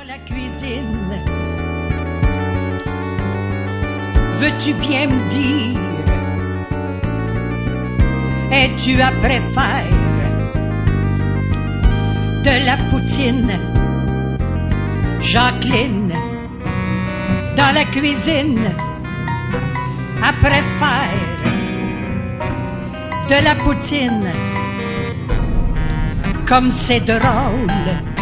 la cuisine, veux-tu bien me dire, es-tu après faire de la poutine? Jacqueline, dans la cuisine, après faire de la poutine, comme c'est drôle.